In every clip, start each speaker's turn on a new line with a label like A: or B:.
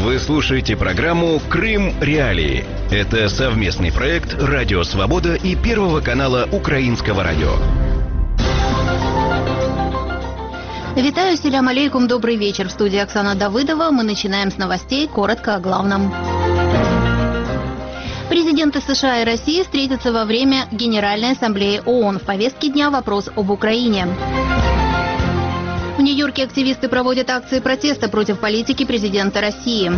A: Вы слушаете программу «Крым. Реалии». Это совместный проект «Радио Свобода» и Первого канала Украинского радио.
B: Витаю, селям алейкум, добрый вечер. В студии Оксана Давыдова. Мы начинаем с новостей, коротко о главном. Президенты США и России встретятся во время Генеральной ассамблеи ООН. В повестке дня вопрос об Украине. В Нью-Йорке активисты проводят акции протеста против политики президента России.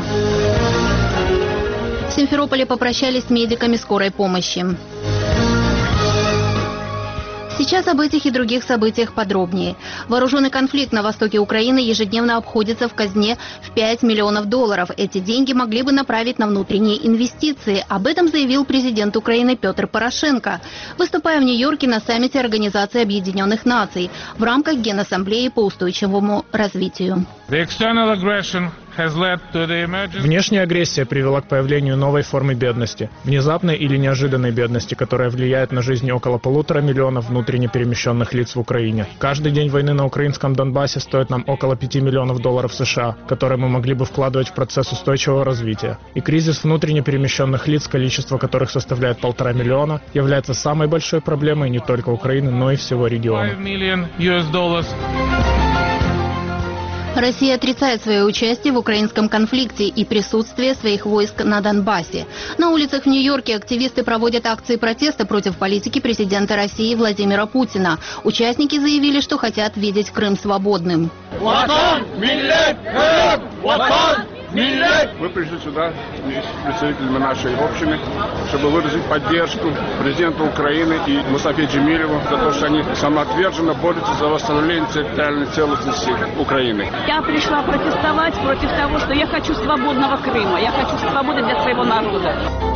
B: В Симферополе попрощались с медиками скорой помощи. Сейчас об этих и других событиях подробнее. Вооруженный конфликт на востоке Украины ежедневно обходится в казне в $5 миллионов. Эти деньги могли бы направить на внутренние инвестиции. Об этом заявил президент Украины Петр Порошенко, выступая в Нью-Йорке на саммите Организации Объединенных Наций в рамках Генассамблеи по устойчивому развитию.
C: Внешняя агрессия привела к появлению новой формы бедности, внезапной или неожиданной бедности, которая влияет на жизни около 1,5 миллиона внутренне перемещенных лиц в Украине. Каждый день войны на украинском Донбассе стоит нам около $5 миллионов США, которые мы могли бы вкладывать в процесс устойчивого развития. И кризис внутренне перемещенных лиц, количество которых составляет 1,5 миллиона, является самой большой проблемой не только Украины, но и всего региона.
B: Россия отрицает свое участие в украинском конфликте и присутствие своих войск на Донбассе. На улицах в Нью-Йорке активисты проводят акции протеста против политики президента России Владимира Путина. Участники заявили, что хотят видеть Крым свободным.
D: Мы пришли сюда с представителями нашей общины, чтобы выразить поддержку президенту Украины и Мустафе Джемилеву за то, что они самоотверженно борются за восстановление территориальной целостности Украины.
E: Я пришла протестовать против того, что я хочу свободного Крыма, я хочу свободы для своего народа.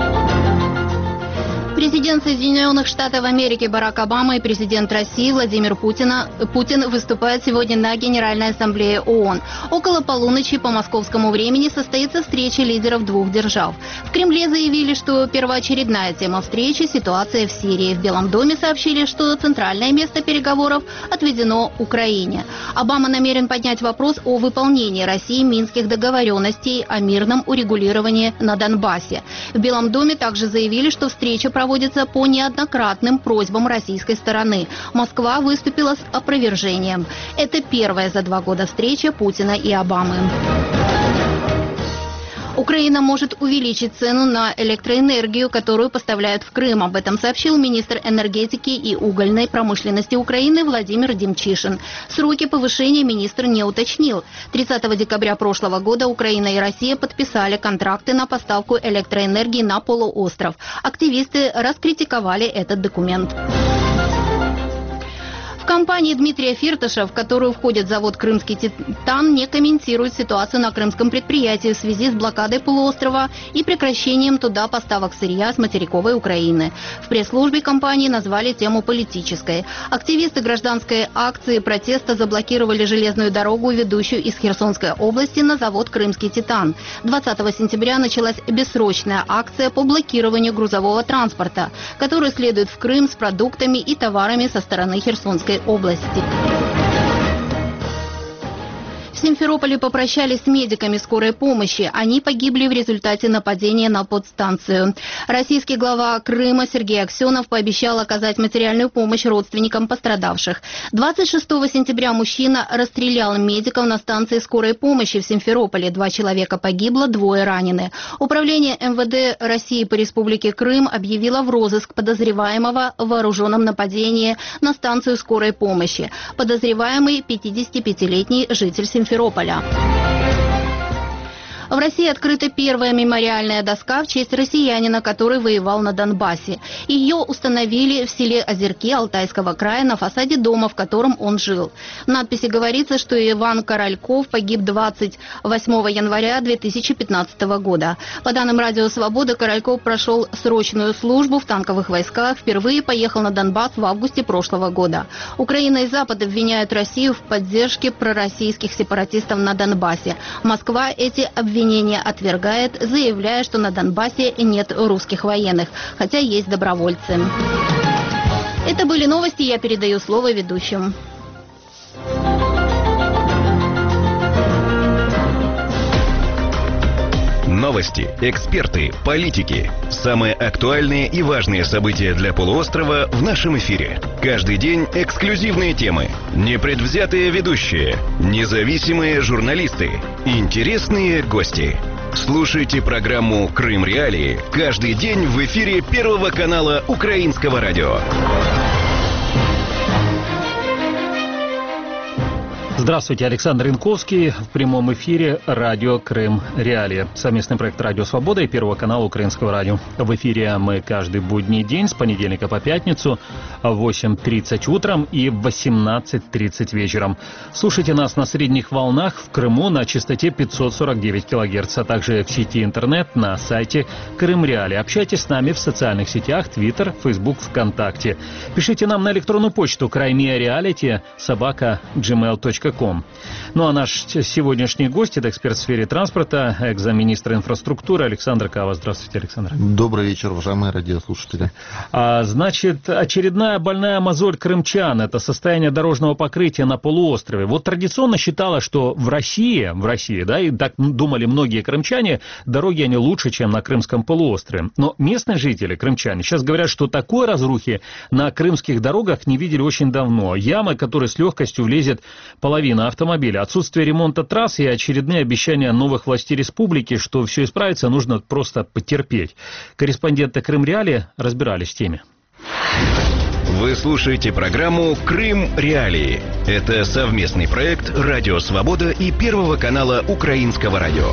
B: Президент Соединенных Штатов Америки Барак Обама и президент России Владимир Путин выступают сегодня на Генеральной ассамблее ООН. Около полуночи по московскому времени состоится встреча лидеров двух держав. В Кремле заявили, что первоочередная тема встречи – ситуация в Сирии. В Белом доме сообщили, что центральное место переговоров отведено Украине. Обама намерен поднять вопрос о выполнении Россией минских договоренностей о мирном урегулировании на Донбассе. В Белом доме также заявили, что встреча проводится по неоднократным просьбам российской стороны. Москва выступила с опровержением. Это первая за 2 года встреча Путина и Обамы. Украина может увеличить цену на электроэнергию, которую поставляют в Крым. Об этом сообщил министр энергетики и угольной промышленности Украины Владимир Демчишин. Сроки повышения министр не уточнил. 30 декабря прошлого года Украина и Россия подписали контракты на поставку электроэнергии на полуостров. Активисты раскритиковали этот документ. В компании Дмитрия Фирташа, в которую входит завод «Крымский Титан», не комментирует ситуацию на крымском предприятии в связи с блокадой полуострова и прекращением туда поставок сырья с материковой Украины. В пресс-службе компании назвали тему политической. Активисты гражданской акции протеста заблокировали железную дорогу, ведущую из Херсонской области на завод «Крымский Титан». 20 сентября началась бессрочная акция по блокированию грузового транспорта, который следует в Крым с продуктами и товарами со стороны Херсонской области. В Симферополе попрощались с медиками скорой помощи. Они погибли в результате нападения на подстанцию. Российский глава Крыма Сергей Аксенов пообещал оказать материальную помощь родственникам пострадавших. 26 сентября мужчина расстрелял медиков на станции скорой помощи в Симферополе. 2 человека погибло, 2 ранены. Управление МВД России по Республике Крым объявило в розыск подозреваемого в вооруженном нападении на станцию скорой помощи. Подозреваемый 55-летний житель Симферополя. В России открыта первая мемориальная доска в честь россиянина, который воевал на Донбассе. Ее установили в селе Озерки Алтайского края на фасаде дома, в котором он жил. В надписи говорится, что Иван Корольков погиб 28 января 2015 года. По данным Радио Свобода, Корольков прошел срочную службу в танковых войсках, впервые поехал на Донбасс в августе прошлого года. Украина и Запад обвиняют Россию в поддержке пророссийских сепаратистов на Донбассе. Москва эти обвинения отвергает, заявляя, что на Донбассе нет русских военных, хотя есть добровольцы. Это были новости, я передаю слово ведущим.
A: Новости, эксперты, политики. Самые актуальные и важные события для полуострова в нашем эфире. Каждый день эксклюзивные темы, непредвзятые ведущие, независимые журналисты, интересные гости. Слушайте программу «Крым Реалии» каждый день в эфире Первого канала Украинского радио.
F: Здравствуйте, Александр Янковский в прямом эфире радио «Крым Реалии». Совместный проект «Радио Свобода» и Первого канала Украинского радио. В эфире мы каждый будний день с понедельника по пятницу в 8:30 утром и в 18:30 вечером. Слушайте нас на средних волнах в Крыму на частоте 549 кГц, а также в сети интернет на сайте «Крым Реалии». Общайтесь с нами в социальных сетях Twitter, Facebook, ВКонтакте. Пишите нам на электронную почту crimereality@gmail.com. Ну а наш сегодняшний гость — это эксперт в сфере транспорта, экс-замминистра инфраструктуры Александр Кава. Здравствуйте, Александр.
G: Добрый вечер, уважаемые радиослушатели.
F: Значит, очередная больная мозоль крымчан — это состояние дорожного покрытия на полуострове. Вот традиционно считалось, что в России, да, и так думали многие крымчане, дороги они лучше, чем на Крымском полуострове. Но местные жители, крымчане, сейчас говорят, что такой разрухи на крымских дорогах не видели очень давно. Ямы, которые с легкостью влезет половина автомобиля, отсутствие ремонта трасс и очередные обещания новых властей республики, что все исправится, нужно просто потерпеть. Корреспонденты Крым Реалии разбирались в теме.
A: Вы слушаете программу «Крым Реалии». Это совместный проект «Радио Свобода» и Первого канала Украинского радио.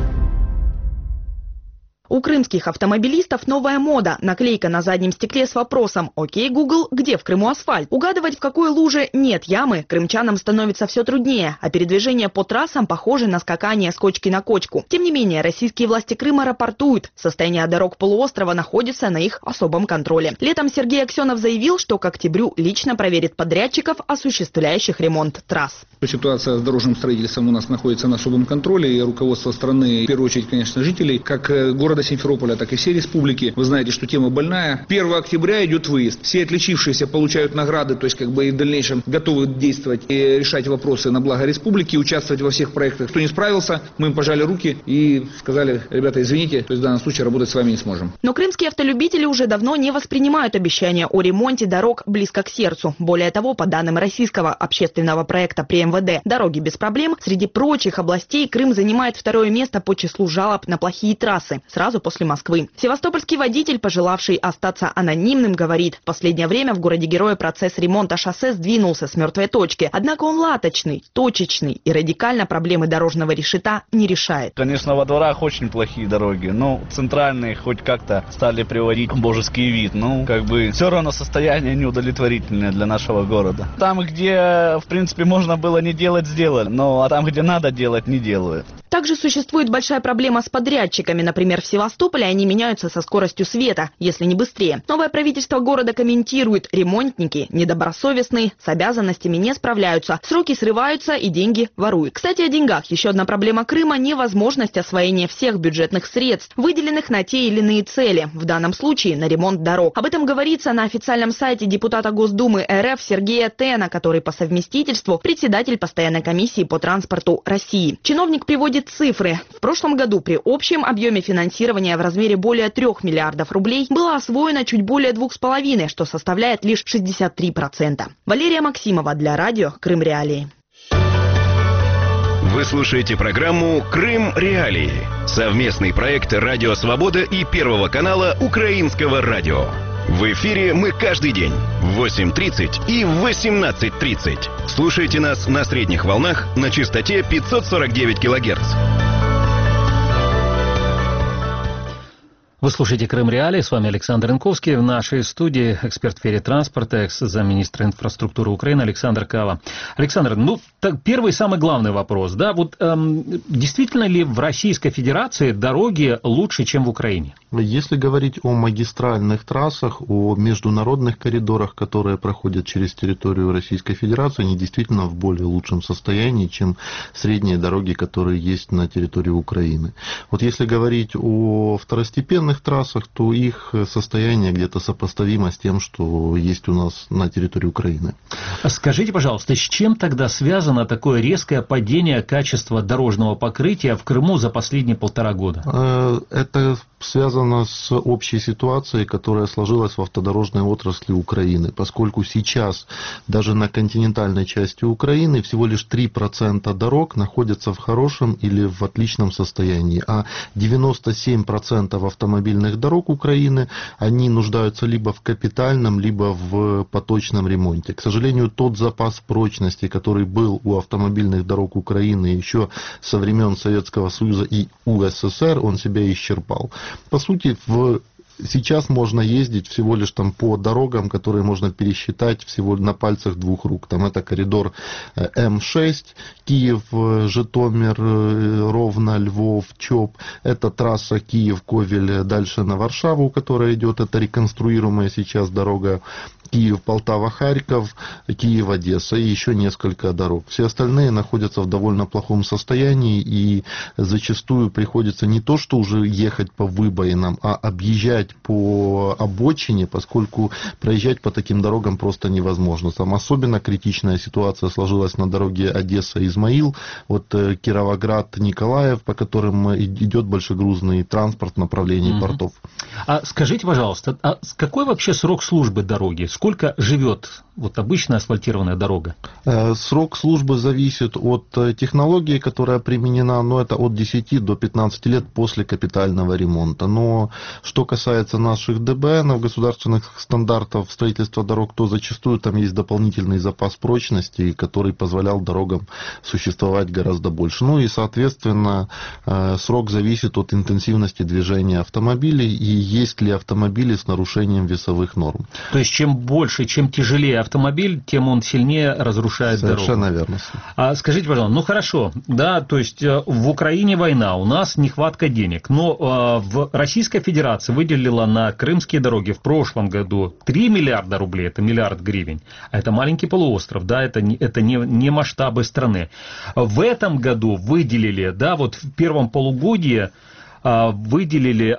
H: У крымских автомобилистов новая мода. Наклейка на заднем стекле с вопросом «Окей, Google, где в Крыму асфальт?». Угадывать, в какой луже нет ямы, крымчанам становится все труднее, а передвижение по трассам похоже на скакание с кочки на кочку. Тем не менее, российские власти Крыма рапортуют, состояние дорог полуострова находится на их особом контроле. Летом Сергей Аксенов заявил, что к октябрю лично проверит подрядчиков, осуществляющих ремонт трасс.
I: Ситуация с дорожным строительством у нас находится на особом контроле, и руководство страны, в первую очередь, конечно, жителей, как города Симферополя, так и всей республики. Вы знаете, что тема больная. 1 октября идет выезд. Все отличившиеся получают награды, то есть и в дальнейшем готовы действовать и решать вопросы на благо республики, участвовать во всех проектах. Кто не справился, мы им пожали руки и сказали: ребята, извините, то есть в данном случае работать с вами не сможем.
H: Но крымские автолюбители уже давно не воспринимают обещания о ремонте дорог близко к сердцу. Более того, по данным российского общественного проекта при МВД «Дороги без проблем», среди прочих областей Крым занимает второе место по числу жалоб на плохие трассы, сразу после Москвы. Севастопольский водитель, пожелавший остаться анонимным, говорит: в последнее время в городе-герое процесс ремонта шоссе сдвинулся с мертвой точки. Однако он латочный, точечный и радикально проблемы дорожного решета не решает.
J: Конечно, во дворах очень плохие дороги, но центральные хоть как-то стали приводить божеский вид. Все равно состояние неудовлетворительное для нашего города. Там, где, в принципе, можно было не делать, сделали, а там, где надо делать, не делают.
H: Также существует большая проблема с подрядчиками. Например, в Севастополе они меняются со скоростью света, если не быстрее. Новое правительство города комментирует: ремонтники недобросовестные, с обязанностями не справляются, сроки срываются и деньги воруют. Кстати, о деньгах. Еще одна проблема Крыма – невозможность освоения всех бюджетных средств, выделенных на те или иные цели, в данном случае на ремонт дорог. Об этом говорится на официальном сайте депутата Госдумы РФ Сергея Тена, который по совместительству председатель постоянной комиссии по транспорту России. Чиновник приводит цифры. В прошлом году при общем объеме финансирования в размере более 3 миллиардов рублей было освоено чуть более 2,5, что составляет лишь 63%. Валерия Максимова для радио «Крым Реалии».
A: Вы слушаете программу «Крым Реалии». Совместный проект «Радио Свобода» и Первого канала Украинского радио. В эфире мы каждый день в 8:30 и в 18:30. Слушайте нас на средних волнах на частоте 549 кГц.
F: Вы слушаете «Крым Реалии», с вами Александр Янковский. В нашей студии эксперт в сфере транспорта, экс-замминистра инфраструктуры Украины Александр Кава. Александр, первый самый главный вопрос, да, действительно ли в Российской Федерации дороги лучше, чем в Украине?
G: Если говорить о магистральных трассах, о международных коридорах, которые проходят через территорию Российской Федерации, они действительно в более лучшем состоянии, чем средние дороги, которые есть на территории Украины. Вот если говорить о второстепенных трассах, то их состояние где-то сопоставимо с тем, что есть у нас на территории Украины.
F: Скажите, пожалуйста, с чем тогда связано такое резкое падение качества дорожного покрытия в Крыму за последние 1,5 года?
G: Это связано с общей ситуацией, которая сложилась в автодорожной отрасли Украины, поскольку сейчас даже на континентальной части Украины всего лишь 3% дорог находятся в хорошем или в отличном состоянии, а 97% автомобильных дорог Украины, они нуждаются либо в капитальном, либо в поточном ремонте. К сожалению, тот запас прочности, который был у автомобильных дорог Украины еще со времен Советского Союза и УССР, он себя исчерпал. По сути, сейчас можно ездить всего лишь там по дорогам, которые можно пересчитать всего на пальцах 2 рук. Там это коридор М6, Киев, Житомир, Ровно, Львов, ЧОП. Это трасса Киев-Ковель дальше на Варшаву, которая идет. Это реконструируемая сейчас дорога Киев, Полтава, Харьков, Киев, Одесса и еще несколько дорог. Все остальные находятся в довольно плохом состоянии, и зачастую приходится не то, что уже ехать по выбоинам, а объезжать по обочине, поскольку проезжать по таким дорогам просто невозможно. Там особенно критичная ситуация сложилась на дороге Одесса-Измаил, вот Кировоград-Николаев, по которым идет большегрузный транспорт в направлении портов.
F: А скажите, пожалуйста, какой вообще срок службы дороги? Сколько живет вот обычная асфальтированная дорога?
G: Срок службы зависит от технологии, которая применена, но это от 10 до 15 лет после капитального ремонта. Но что касается наших ДБН, государственных стандартов строительства дорог, то зачастую там есть дополнительный запас прочности, который позволял дорогам существовать гораздо больше. Ну и, соответственно, срок зависит от интенсивности движения автомобилей и есть ли автомобили с нарушением весовых норм.
F: То есть чем больше, чем тяжелее автомобиль, тем он сильнее разрушает дорогу.
G: Совершенно верно.
F: А скажите, пожалуйста, ну хорошо, да, то есть в Украине война, у нас нехватка денег, но в Российской Федерации выделила на крымские дороги в прошлом году 3 миллиарда рублей, это миллиард гривен, а это маленький полуостров, да, это не масштабы страны. В этом году выделили, да, вот в первом полугодии выделили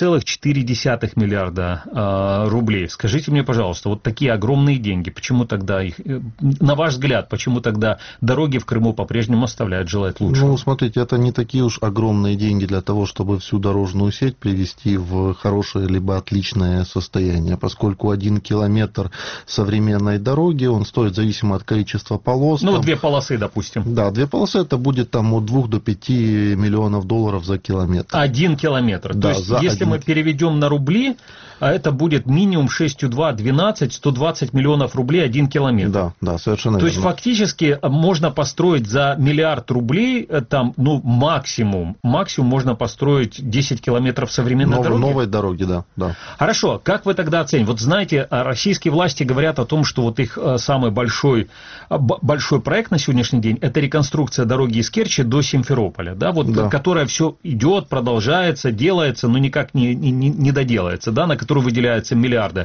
F: 1,4 миллиарда рублей. Скажите мне, пожалуйста, вот такие огромные деньги, почему тогда их, на ваш взгляд, почему тогда дороги в Крыму по-прежнему оставляют желать лучшего?
G: Ну, смотрите, это не такие уж огромные деньги для того, чтобы всю дорожную сеть привести в хорошее либо отличное состояние, поскольку 1 километр современной дороги, он стоит зависимо от количества полос.
F: Ну, там, 2 полосы, допустим.
G: Да, 2 полосы, это будет там от 2 до 5 миллионов долларов за километр.
F: 1 километр.
G: Да,
F: то есть, если мы переведем на рубли, это будет минимум 6,2, 12, 120 миллионов рублей 1 километр.
G: Да, совершенно верно.
F: То есть, фактически, можно построить за миллиард рублей, там, ну, максимум можно построить 10 километров современной дороги.
G: Новой дороги, да.
F: Хорошо, как вы тогда оцените? Вот знаете, российские власти говорят о том, что вот их самый большой проект на сегодняшний день – это реконструкция дороги из Керчи до Симферополя, да, вот, которая все идет, продолжается, делается, но никак не доделается, да, на которую выделяются миллиарды.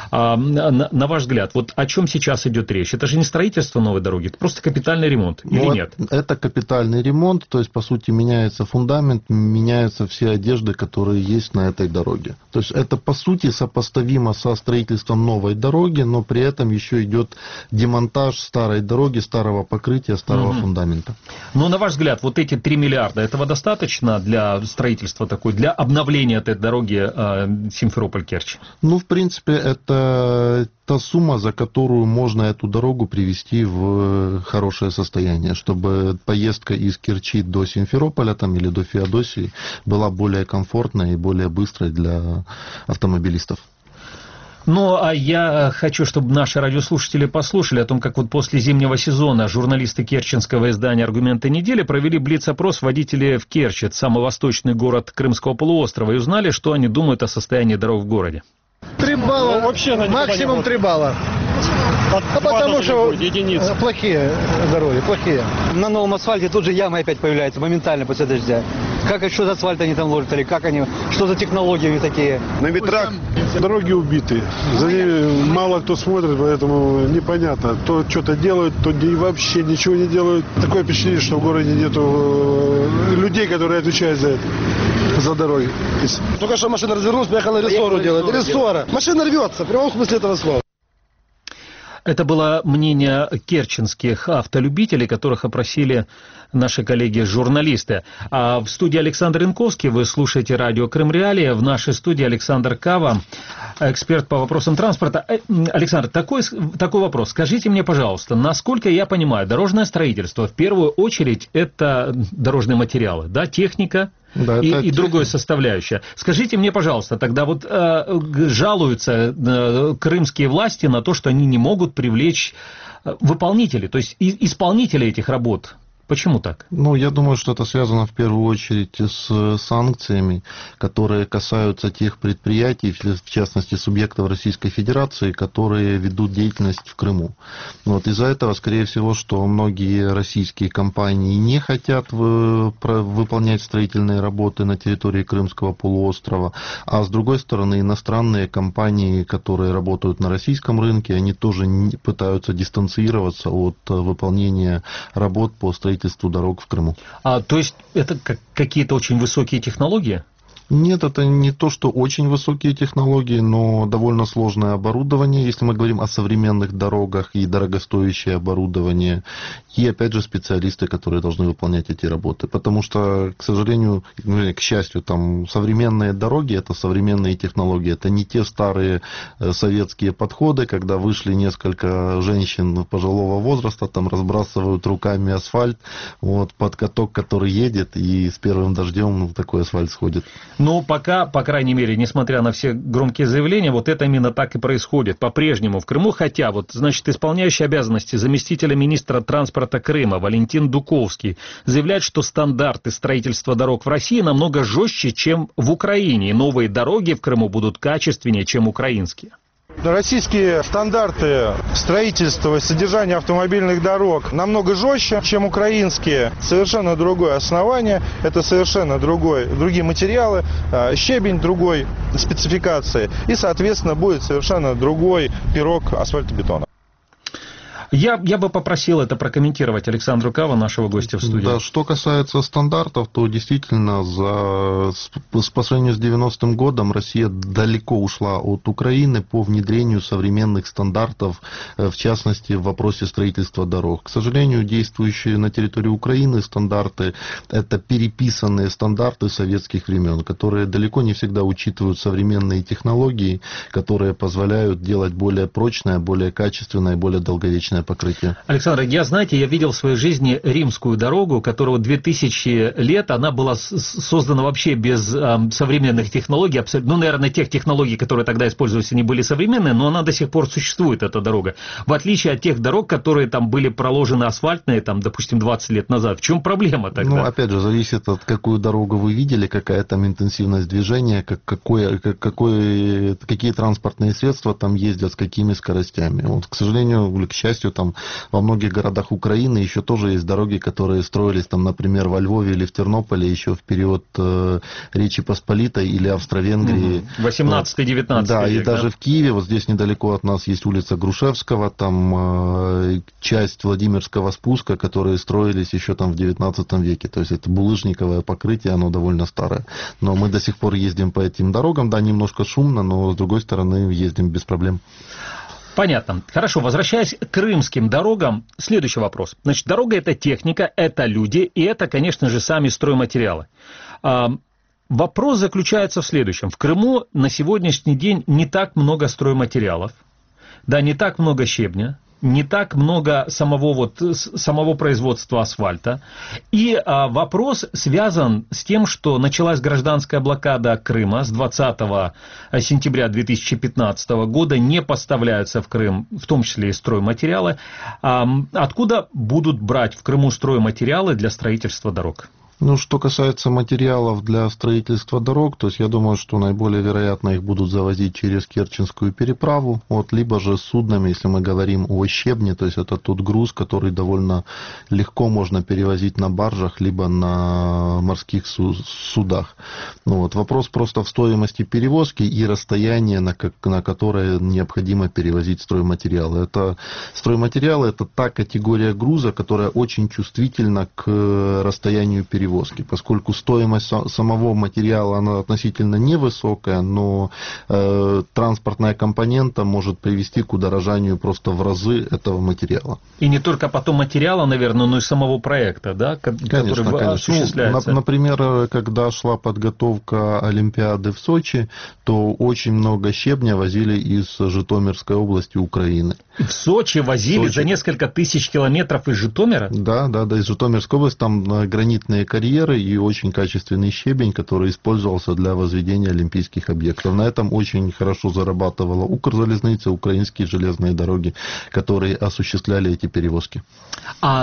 F: На ваш взгляд, вот о чем сейчас идет речь? Это же не строительство новой дороги, это просто капитальный ремонт, или нет?
G: Это капитальный ремонт, то есть, по сути, меняется фундамент, меняются все одежды, которые есть на этой дороге. То есть, это, по сути, сопоставимо со строительством новой дороги, но при этом еще идет демонтаж старой дороги, старого покрытия, старого фундамента.
F: Но, на ваш взгляд, вот эти 3 миллиарда, этого достаточно для строительства такой, для обновления этой дороги Симферополь-Керчь?
G: Ну, в принципе, это та сумма, за которую можно эту дорогу привести в хорошее состояние, чтобы поездка из Керчи до Симферополя там, или до Феодосии была более комфортной и более быстрой для автомобилистов.
F: Ну, а я хочу, чтобы наши радиослушатели послушали о том, как вот после зимнего сезона журналисты керченского издания «Аргументы недели» провели блиц-опрос водителей в Керчи, это самый восточный город Крымского полуострова, и узнали, что они думают о состоянии дорог в городе.
K: 3 балла, вообще максимум 3 балла. Потому что плохие дороги, плохие. На новом асфальте тут же ямы опять появляются моментально после дождя. Что за асфальт они там ложат, или как они, что за технологии такие?
L: На ветрах дороги убиты. За ними мало кто смотрит, поэтому непонятно. То что-то делают, то вообще ничего не делают. Такое впечатление, что в городе нету людей, которые отвечают за дороги. Только что машина развернулась, поехала рессору делать. Рессора. Машина рвется, в прямом смысле этого слова.
F: Это было мнение керченских автолюбителей, которых опросили наши коллеги-журналисты. А в студии Александр Янковский, вы слушаете радио Крым-Реалии. В нашей студии Александр Кава, эксперт по вопросам транспорта. Александр, такой вопрос. Скажите мне, пожалуйста, насколько я понимаю, дорожное строительство в первую очередь это дорожные материалы, да, техника? Да, и другое составляющее. Скажите мне, пожалуйста, тогда вот жалуются крымские власти на то, что они не могут привлечь выполнителей, то есть исполнителей этих работ. Почему так?
G: Я думаю, что это связано в первую очередь с санкциями, которые касаются тех предприятий, в частности субъектов Российской Федерации, которые ведут деятельность в Крыму. Из-за этого, скорее всего, что многие российские компании не хотят выполнять строительные работы на территории Крымского полуострова, а с другой стороны, иностранные компании, которые работают на российском рынке, они тоже пытаются дистанцироваться от выполнения работ по строительству дорог в Крыму.
F: То есть это какие-то очень высокие технологии?
G: Нет, это не то, что очень высокие технологии, но довольно сложное оборудование, если мы говорим о современных дорогах, и дорогостоящее оборудование, и, опять же, специалисты, которые должны выполнять эти работы. Потому что, к сожалению, к счастью, там современные дороги, это современные технологии, это не те старые советские подходы, когда вышли несколько женщин пожилого возраста, там разбрасывают руками асфальт, под каток, который едет, и с первым дождем такой асфальт сходит.
F: Но пока, по крайней мере, несмотря на все громкие заявления, это именно так и происходит по-прежнему в Крыму. Хотя, исполняющий обязанности заместителя министра транспорта Крыма Валентин Дуковский заявляет, что стандарты строительства дорог в России намного жестче, чем в Украине. И новые дороги в Крыму будут качественнее, чем украинские.
M: Российские стандарты строительства и содержания автомобильных дорог намного жестче, чем украинские. Совершенно другое основание, это совершенно другие материалы, щебень другой спецификации. И, соответственно, будет совершенно другой пирог асфальтобетона.
F: Я бы попросил это прокомментировать Александру Кава, нашего гостя в студии.
G: Да, что касается стандартов, то действительно по сравнению с 90-м годом Россия далеко ушла от Украины по внедрению современных стандартов, в частности, в вопросе строительства дорог. К сожалению, действующие на территории Украины стандарты – это переписанные стандарты советских времен, которые далеко не всегда учитывают современные технологии, которые позволяют делать более прочное, более качественное, более долговечное покрытие.
F: Александр, я видел в своей жизни римскую дорогу, которая 2000 лет, она была создана вообще без современных технологий, наверное, тех технологий, которые тогда использовались, они были современные, но она до сих пор существует, эта дорога. В отличие от тех дорог, которые там были проложены асфальтные, допустим, 20 лет назад. В чем проблема тогда?
G: Опять же, зависит от какую дорогу вы видели, какая там интенсивность движения, какие транспортные средства там ездят, с какими скоростями. К сожалению, к счастью, там во многих городах Украины еще тоже есть дороги, которые строились, например, во Львове или в Тернополе еще в период Речи Посполитой или Австро-Венгрии.
F: 18-19
G: Да,
F: век,
G: и даже в Киеве, здесь недалеко от нас есть улица Грушевского, там часть Владимирского спуска, которые строились еще в 19 веке. То есть это булыжниковое покрытие, оно довольно старое. Но мы до сих пор ездим по этим дорогам, да, немножко шумно, но с другой стороны ездим без проблем.
F: Понятно. Хорошо, возвращаясь к крымским дорогам, следующий вопрос. Дорога – это техника, это люди, и это, конечно же, сами стройматериалы. Вопрос заключается в следующем. В Крыму на сегодняшний день не так много стройматериалов, да, не так много щебня, не так много самого производства асфальта. И вопрос связан с тем, что началась гражданская блокада Крыма с 20 сентября 2015 года. Не поставляются в Крым, в том числе и стройматериалы. Откуда будут брать в Крыму стройматериалы для строительства дорог?
G: Ну, что касается материалов для строительства дорог, то есть я думаю, что наиболее вероятно их будут завозить через Керченскую переправу, вот, либо же суднами, если мы говорим о щебне, то есть это тот груз, который довольно легко можно перевозить на баржах, либо на морских судах. Ну, вот, вопрос просто в стоимости перевозки и расстояние, на которое необходимо перевозить стройматериалы. Стройматериалы – это та категория груза, которая очень чувствительна к расстоянию перевозки, поскольку стоимость самого материала она относительно невысокая, но транспортная компонента может привести к удорожанию просто в разы этого материала.
F: И не только потом материала, наверное, но и самого проекта, да, который осуществляется.
G: Ну, например, когда шла подготовка Олимпиады в Сочи, то очень много щебня возили из Житомирской области Украины.
F: В Сочи возили за несколько тысяч километров из Житомира?
G: Да, из Житомирской области, там гранитные карьеры и очень качественный щебень, который использовался для возведения олимпийских объектов. На этом очень хорошо зарабатывала Укрзалезница, украинские железные дороги, которые осуществляли эти перевозки.
F: А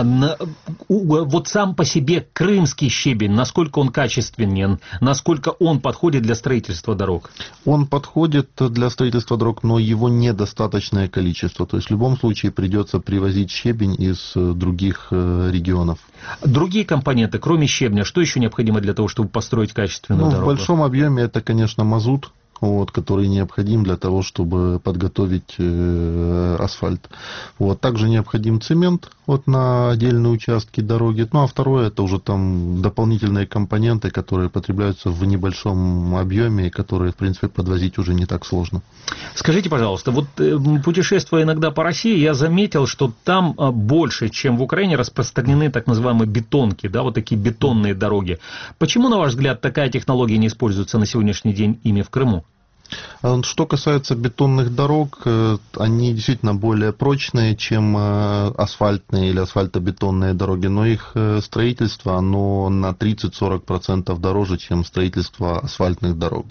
F: вот сам по себе крымский щебень, насколько он качественен, насколько он подходит для строительства дорог?
G: Он подходит для строительства дорог, но его недостаточное количество. То есть в любом случае придется привозить щебень из других регионов.
F: Другие компоненты, кроме щебня, что еще необходимо для того, чтобы построить качественную дорогу?
G: В большом объеме это, конечно, мазут, который необходим для того, чтобы подготовить асфальт. Также необходим цемент на отдельные участки дороги. Ну, а второе, это уже там дополнительные компоненты, которые потребляются в небольшом объеме и которые, в принципе, подвозить уже не так сложно.
F: Скажите, пожалуйста, путешествуя иногда по России, я заметил, что там больше, чем в Украине, распространены так называемые бетонки, да, вот такие бетонные дороги. Почему, на ваш взгляд, такая технология не используется на сегодняшний день ими в Крыму?
G: Что касается бетонных дорог, они действительно более прочные, чем асфальтные или асфальтобетонные дороги, но их строительство, оно на 30-40% дороже, чем строительство асфальтных дорог.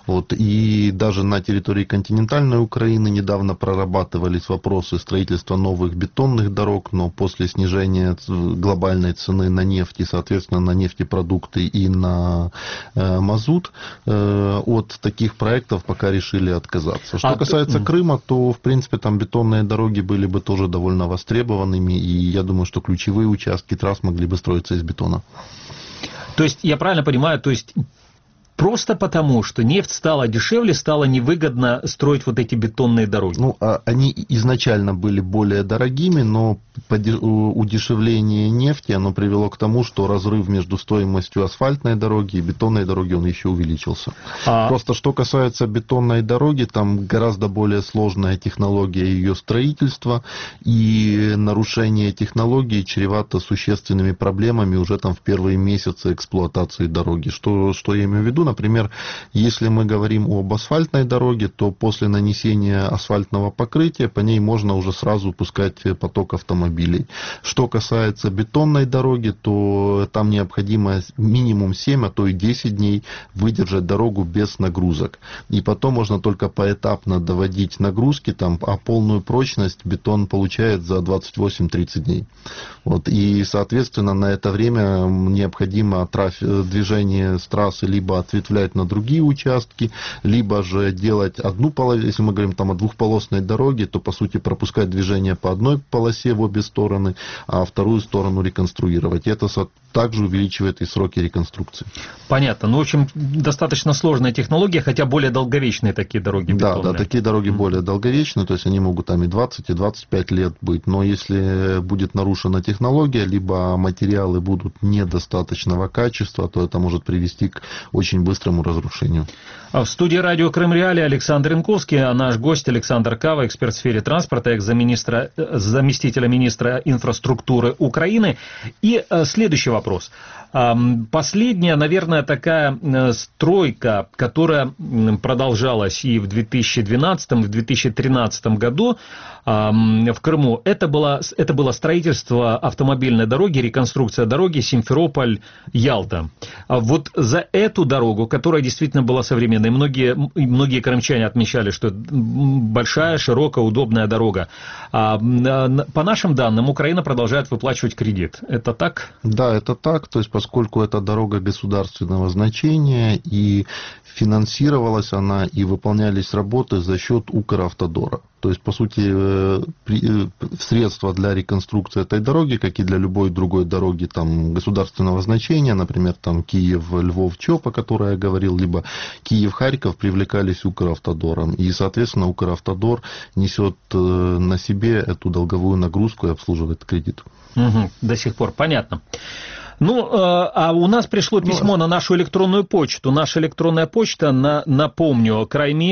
G: И даже на территории континентальной Украины недавно прорабатывались вопросы строительства новых бетонных дорог, но после снижения глобальной цены на нефть и, соответственно, на нефтепродукты и на мазут, от таких проектов пока решили отказаться. Что касается Крыма, то, в принципе, там бетонные дороги были бы тоже довольно востребованными, и я думаю, что ключевые участки трасс могли бы строиться из бетона.
F: То есть, я правильно понимаю, просто потому, что нефть стала дешевле, стало невыгодно строить вот эти бетонные дороги?
G: Они изначально были более дорогими, но удешевление нефти, оно привело к тому, что разрыв между стоимостью асфальтной дороги и бетонной дороги, он еще увеличился. Просто что касается бетонной дороги, там гораздо более сложная технология ее строительства, и нарушение технологии чревато существенными проблемами уже там в первые месяцы эксплуатации дороги. Что я имею в виду? Например, если мы говорим об асфальтной дороге, то после нанесения асфальтного покрытия по ней можно уже сразу пускать поток автомобилей. Что касается бетонной дороги, то там необходимо минимум 7, а то и 10 дней выдержать дорогу без нагрузок. И потом можно только поэтапно доводить нагрузки, а полную прочность бетон получает за 28-30 дней. И, соответственно, на это время необходимо движение с трассы либо ответвлять на другие участки, либо же делать одну полосу, если мы говорим о двухполосной дороге, то, по сути, пропускать движение по одной полосе в обе стороны, а вторую сторону реконструировать. И это также увеличивает и сроки реконструкции.
F: Понятно. В общем, достаточно сложная технология, хотя более долговечные такие дороги бетонные.
G: Да, такие дороги более долговечные, то есть они могут и 20, и 25 лет быть, но если будет нарушена технология, либо материалы будут недостаточного качества, то это может привести к очень быстрому разрушению.
F: В студии радио Крым Реалии Александр Янковский, а наш гость Александр Кава, эксперт в сфере транспорта, заместителя министра инфраструктуры Украины. И следующий вопрос. Последняя, наверное, такая стройка, которая продолжалась и в 2012, и в 2013 году в Крыму, это было строительство автомобильной дороги, реконструкция дороги Симферополь-Ялта. Вот за эту дорогу, которая действительно была современной, многие крымчане отмечали, что это большая, широкая, удобная дорога. По нашим данным, Украина продолжает выплачивать кредит. Это так?
G: Да, это так. То есть, по поскольку это дорога государственного значения, и финансировалась она, и выполнялись работы за счет Укравтодора. То есть, по сути, средства для реконструкции этой дороги, как и для любой другой дороги там, государственного значения, например, там Киев-Львов-Чоп, о которой я говорил, либо Киев-Харьков, привлекались Укравтодором. И, соответственно, Укравтодор несет на себе эту долговую нагрузку и обслуживает кредит.
F: Угу, до сих пор понятно. Ну, а у нас пришло письмо на нашу электронную почту. Наша электронная почта, напомню,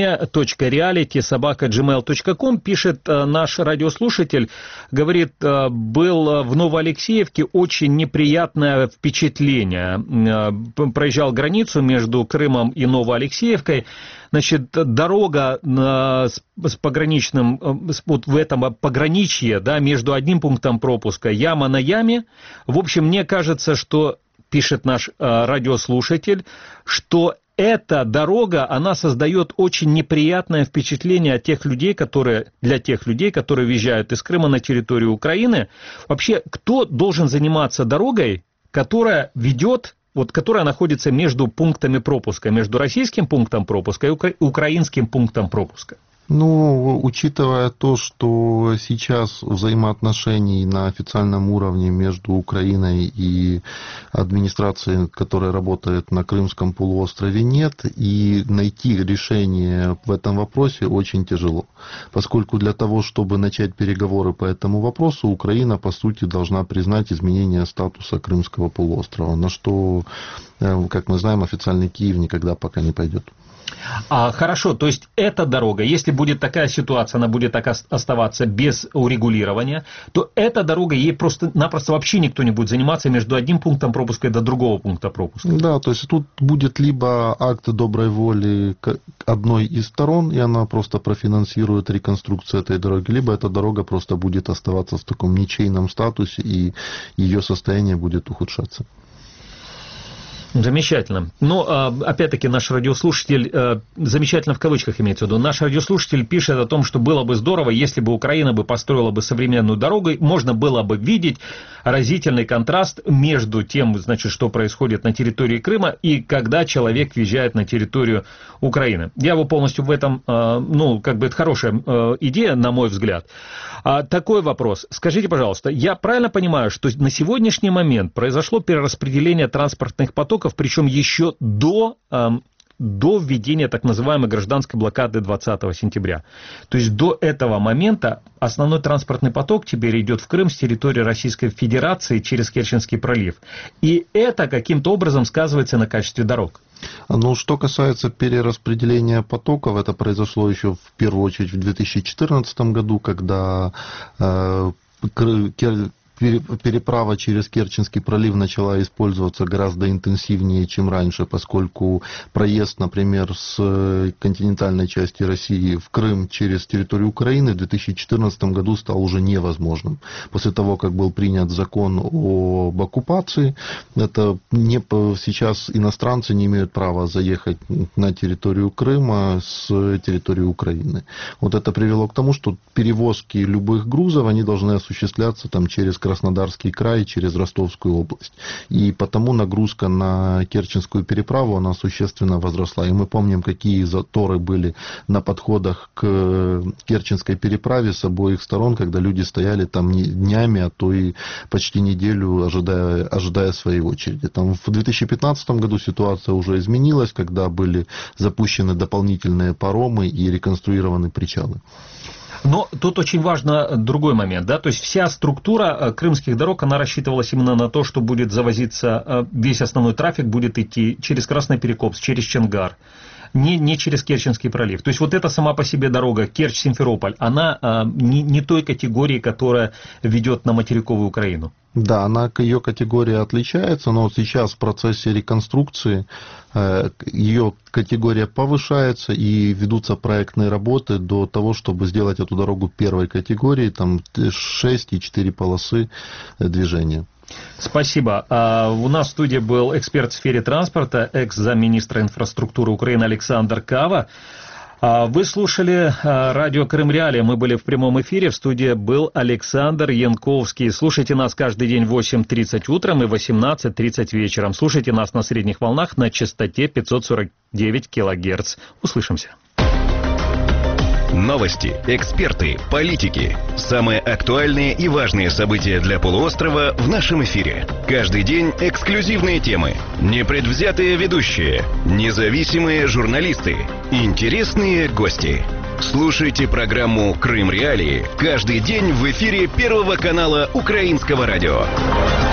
F: crime.reality@gmail.com, пишет наш радиослушатель, говорит, был в Новоалексеевке очень неприятное впечатление. Проезжал границу между Крымом и Новоалексеевкой. Значит, дорога с пограничным, вот в этом пограничье, да, между одним пунктом пропуска, яма на яме. В общем, мне кажется, что, пишет наш радиослушатель, что эта дорога, она создает очень неприятное впечатление от тех людей, для тех людей, которые въезжают из Крыма на территорию Украины. Вообще, кто должен заниматься дорогой, которая ведет, вот, которая находится между пунктами пропуска, между российским пунктом пропуска и украинским пунктом пропуска?
G: Ну, учитывая то, что сейчас взаимоотношений на официальном уровне между Украиной и администрацией, которая работает на Крымском полуострове, нет, и найти решение в этом вопросе очень тяжело. Поскольку для того, чтобы начать переговоры по этому вопросу, Украина, по сути, должна признать изменение статуса Крымского полуострова, на что, как мы знаем, официальный Киев никогда пока не пойдет.
F: Хорошо, то есть эта дорога, если будет такая ситуация, она будет так оставаться без урегулирования, то эта дорога, ей просто-напросто вообще никто не будет заниматься между одним пунктом пропуска и до другого пункта пропуска.
G: Да, то есть тут будет либо акт доброй воли одной из сторон, и она просто профинансирует реконструкцию этой дороги, либо эта дорога просто будет оставаться в таком ничейном статусе, и ее состояние будет ухудшаться.
F: Замечательно. Но, опять-таки, наш радиослушатель, замечательно в кавычках имеется в виду, наш радиослушатель пишет о том, что было бы здорово, если бы Украина бы построила бы современную дорогу, можно было бы видеть разительный контраст между тем, значит, что происходит на территории Крыма и когда человек въезжает на территорию Украины. Я его полностью в этом, это хорошая идея, на мой взгляд. Такой вопрос. Скажите, пожалуйста, я правильно понимаю, что на сегодняшний момент произошло перераспределение транспортных потоков, причем еще до введения так называемой гражданской блокады 20 сентября. То есть до этого момента основной транспортный поток теперь идет в Крым с территории Российской Федерации через Керченский пролив. И это каким-то образом сказывается на качестве дорог.
G: Ну, что касается перераспределения потоков, это произошло еще в первую очередь в 2014 году, когда переправа через Керченский пролив начала использоваться гораздо интенсивнее, чем раньше, поскольку проезд, например, с континентальной части России в Крым через территорию Украины в 2014 году стал уже невозможным. После того, как был принят закон об оккупации, сейчас иностранцы не имеют права заехать на территорию Крыма с территории Украины. Вот это привело к тому, что перевозки любых грузов, они должны осуществляться там через Краснодарский край, через Ростовскую область. И потому нагрузка на Керченскую переправу, она существенно возросла. И мы помним, какие заторы были на подходах к Керченской переправе с обоих сторон, когда люди стояли там днями, а то и почти неделю, ожидая своей очереди. Там в 2015 году ситуация уже изменилась, когда были запущены дополнительные паромы и реконструированы причалы.
F: Но тут очень важно другой момент, да, то есть вся структура крымских дорог, она рассчитывалась именно на то, что будет завозиться, весь основной трафик будет идти через Красный Перекопск, через Чонгар, не через Керченский пролив. То есть вот эта сама по себе дорога Керчь-Симферополь, она не той категории, которая ведет на материковую Украину.
G: Да, ее категория отличается, но сейчас в процессе реконструкции ее категория повышается и ведутся проектные работы до того, чтобы сделать эту дорогу первой категории, там 6,4 полосы движения.
F: Спасибо. У нас в студии был эксперт в сфере транспорта, экс-замминистра инфраструктуры Украины Александр Кава. Вы слушали радио Крым Реалии. Мы были в прямом эфире. В студии был Александр Янковский. Слушайте нас каждый день в 8:30 утром и 18:30 вечером. Слушайте нас на средних волнах на частоте 549 килогерц. Услышимся.
A: Новости, эксперты, политики. Самые актуальные и важные события для полуострова в нашем эфире. Каждый день эксклюзивные темы, непредвзятые ведущие, независимые журналисты, интересные гости. Слушайте программу «Крым Реалии» каждый день в эфире Первого канала Украинского радио.